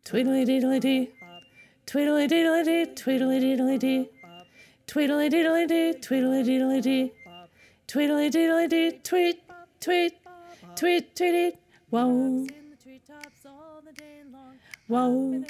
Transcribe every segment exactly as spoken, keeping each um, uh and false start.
Tweedly diddly dee. Tweedly diddly dee. Tweedly diddly dee. Tweedly diddly dee. Tweedly diddly dee. Tweedly diddly dee. Tweet, tweet, tweet, tweet. Whoa. Whoa.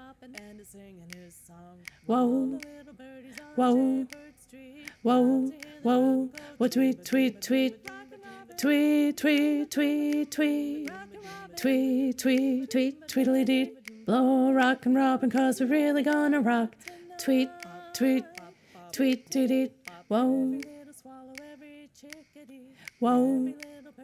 Whoa. Whoa. Whoa. Whoa. What tweet, tweet, tweet. Tweet, tweet, tweet, tweet. Tweet, tweet, tweet, tweedly dee. Blow a rock and robin, cause we're really gonna rock. Tweet, tweet, tweet, tweet, tweet. Whoa. Whoa.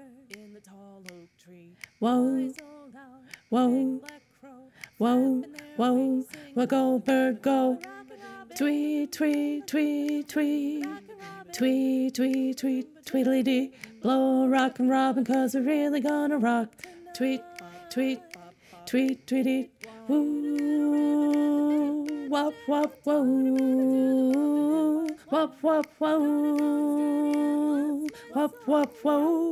Whoa. Whoa. Whoa. Whoa. Well, go, bird, go. Tweet, tweet, tweet, tweet. Tweet, tweet, tweet, tweedly dee. Blow a rock and robin, cause we're really gonna rock. Tweet, tweet, tweet, tweety. Woo. Wop, wop, whoa. Wop, wop, whoa. Wop, wop, whoa.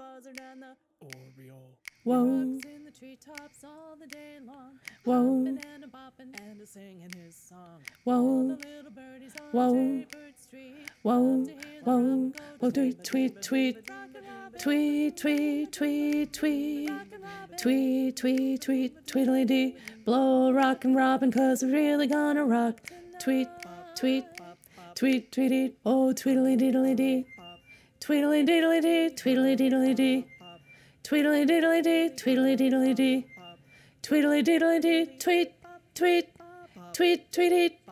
Whoa. Treetops all the day long. Whoa. And a bopping and a singing his song. Whoa. Whoa. Whoa. Whoa. Whoa. Tweet, tweet, tweet. Tweet, tweet, tweet, tweet. Tweet, tweet, tweet, tweedly dee. Blow a rock and robin, cause we're really gonna rock. Tweet, tweet, tweet, tweety. Oh, tweedly diddly dee. Tweedly diddly dee. Tweedly diddly dee. Tweedly diddly dee, tweedly diddly dee, tweedly diddly dee, tweet, tweet, tweet, tweet, tweet.